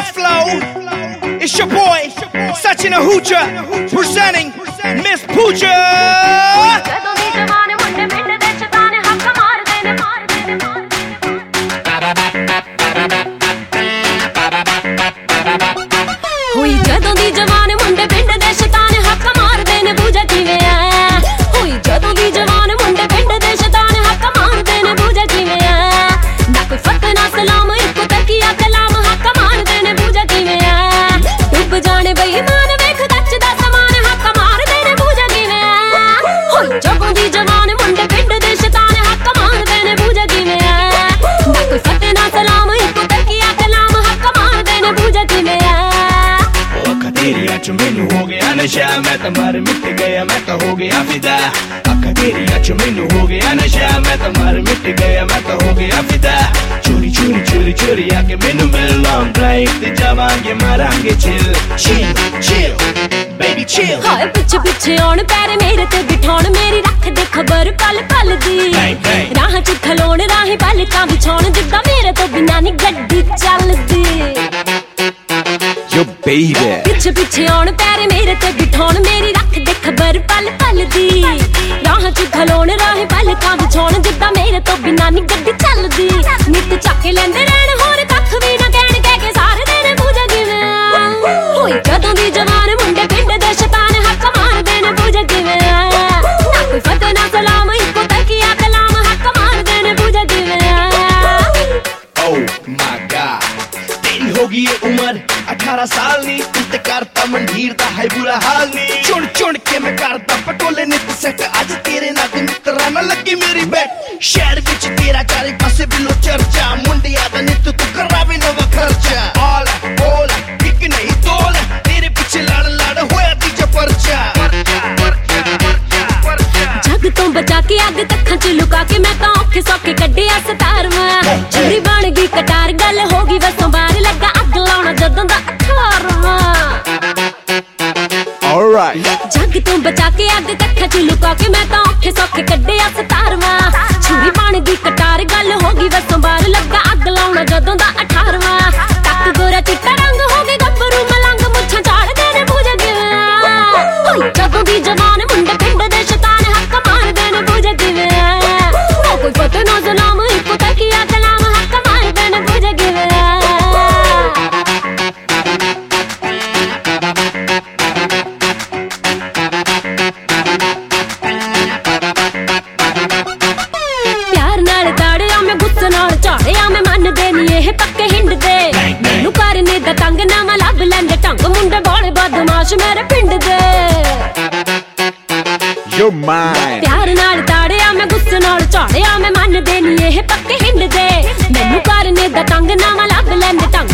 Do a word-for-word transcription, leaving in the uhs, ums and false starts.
this flow. It's your boy, Sachin Ahuja, presenting Miss Pooja. ਹੋਈ ਜਦੋਂ ਦੀ ਜਵਾਨ ਮੁੰਡੇ ਪਿੰਡ ਦੇ ਸ਼ੈਤਾਨ ਹੱਕ ਮਾਰਦੇ ਨੇ ਪੂਜਾ ਕਿਵੇਂ ਆ ਹੋਈ ਜਦੋਂ ਦੀ ਜਵਾਨ ਮੁੰਡੇ ਪਿੰਡ ਦੇ ਸ਼ੈਤਾਨ ਹੱਕ ਮਾਰਦੇ ਨੇ ਪੂਜਾ ਕਿਵੇਂ ਆ ਨਾ ਕੋਈ ਫਤਿਹ ਨਾ ਸਲਾਮ ਇੱਕੋ ਤਕੀਆ ਕਲਾਮ ਹੱਕ ਮਾਰਦੇ ਨੇ ਪੂਜਾ ਕਿਵੇਂ ਆ ਡੁੱਬ ਜਾਣੇ ਬੇਈਮਾਨ ਵੇਖ ਕੱਚ ਦਾ ਸਮਾਨ ਹੱਕ ਮਾਰਦੇ ਨੇ ਪੂਜਾ ਕਿਵੇਂ ਆ ਹੋਈ ਜਦੋਂ ਦੀ ਜਵਾਨ ਮੁੰਡੇ ਪਿੰਡ ਦੇ ਸ਼ੈਤਾਨ ਹੱਕ ਮਾਰਦੇ ਨੇ ਪੂਜਾ ਕਿਵੇਂ ਆ ਨਾ ਕੋਈ ਫਤਿਹ ਨਾ ਸਲਾਮ ਇੱਕੋ ਤਕੀਆ ਕਲਾਮ ਹੱਕ ਮਾਰਦੇ ਨੇ ਪੂਜਾ ਕਿਵੇਂ ਆ तेरिया च मैनू हो गया नशा मैं तो मर मिट गया मैं तो हो गया फिदा अखा तेरिया च मैनू हो गया नशा मैं तो मर मिट गया मैं तो हो गया फिदा चोरी चोरी चोरी चोरी आके मैनू मिल लॉन्ग ड्राइव ते जावांगे मारांगे chill chill chill baby chill हाय पिछे पिछे आउण पैर मेरे ते बिठाउण मेरी रख दे खबर पल पल दी राह च खलोण राही पलकां बिछाउण जिद्दां मेरे तो बिना नी गड्डी चलदी Yo baby पिछे पिछे आउण पैर मेरे ते बिठाउण मेरी रख दे खबर पल पल दी राह च खलोण राही पलकां बिछाउण जिद्दां मेरे तो बिना नी गड्डी चलदी नित चाके लैंदे रहण होर कख भी ना कहण कह के सारे दिन पूजा किवें होई जदों दी जवान मुंडे पिंड दे शैतान हक मारदे ने पूजा किवें ना कोई फतह ना सलाम इक्को तकिया कलाम हक मारदे ने पूजा किवें Oh my God तेरी होगी ये उम्र अठारह साल नी तू ते करता मंडीर दा है बुरा हाल नी चुन चुन के मैं करता पटोले नित सेट अज तेरे नाल मित्रा ना लगी मेरी बैठ शहर विच तेरा चारे पासे बिलो चर्चा मुंडिया दा नित तू करावे नवा खर्चा ऑल ऑल एक नहीं तोल तेरे पीछे लड़ लड़ होया तीजा परचा जग तो बचा के अग तखां च लुका के मैं तां औखे सौखे कड्डिया सतारवां छुरी बन गई कटार गल हो गई वसों बाहर लगा अग लाउणा जदों दा अठारवां Alright जग तो बचा के अग तखां च लुका के मैं तां औखे सौखे कड्डिया सतारवां छुरी बन गई कटार गल हो गई वसों बाहर लगा अग लाउणा जदों दा अठारवां तक गोरा चिट्टा रंग हो गए गब्बरू मलंग मुछां झाड़दे ने पूजा किवें होई जदों दी जवान मुंडे पिंड दे शैतान हक मारदे ने पूजा किवें ना कोई फतह ना सलाम इक्को तकिया कलाम हक मारदे ने पूजा किवें प्यार नाल ताड़िया मैं गुस्से नाल झाड़िया मैं मनदे नी एह पक्के हिंडदे मैनू करने दा तंग ना मैं लभ लैंदे ढंग मुंडे बाले बदमाश मेरे पिंड दे You're mine प्यार नाल ताड़िया मैं गुस्से नाल झाड़िया मैं मनदे नी एह पक्के हिंडदे मैनू करने दा तंग ना मैं लभ लैंदे ढंग